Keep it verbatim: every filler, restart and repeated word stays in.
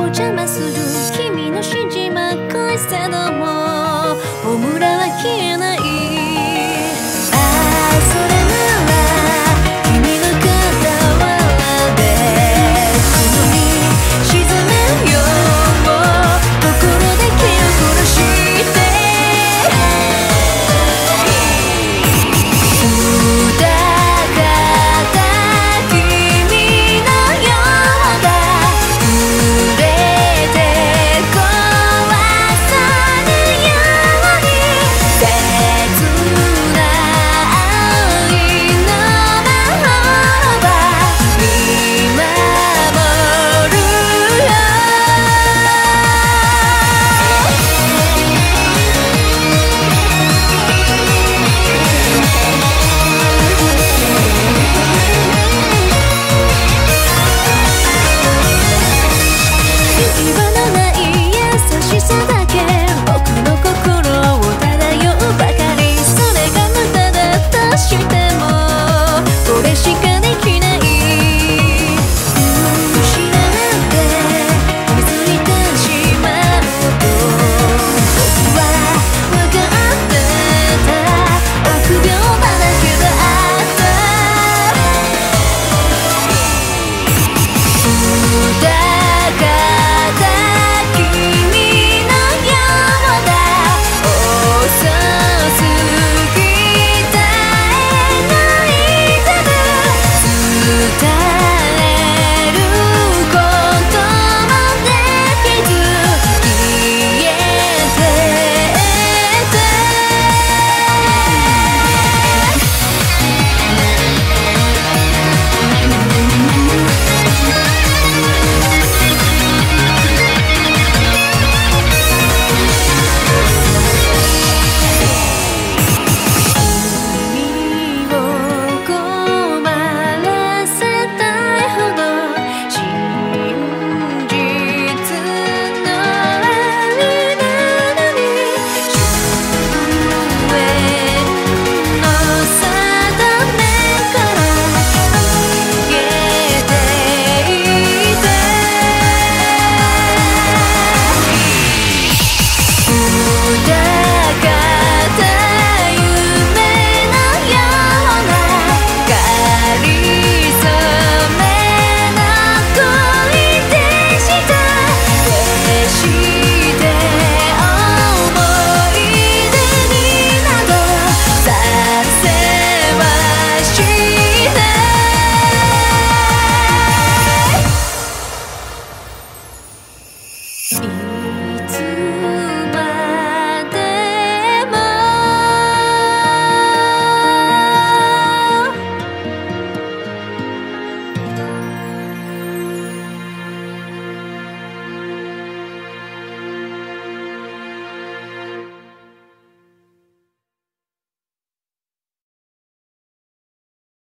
お邪魔する君の指示ま恋さどもホムラは消えない。ああそれなら君の傍らで雲に沈めよう心だけを殺して疑った君のようだ触れて壊さぬように切な愛のままは見守るよ。行き場のない優しさだけ僕の心を漂うばかり。それが無駄だとしてもこれしかできない。失って気づいてしまうと僕は分かってた臆病なだけだった疑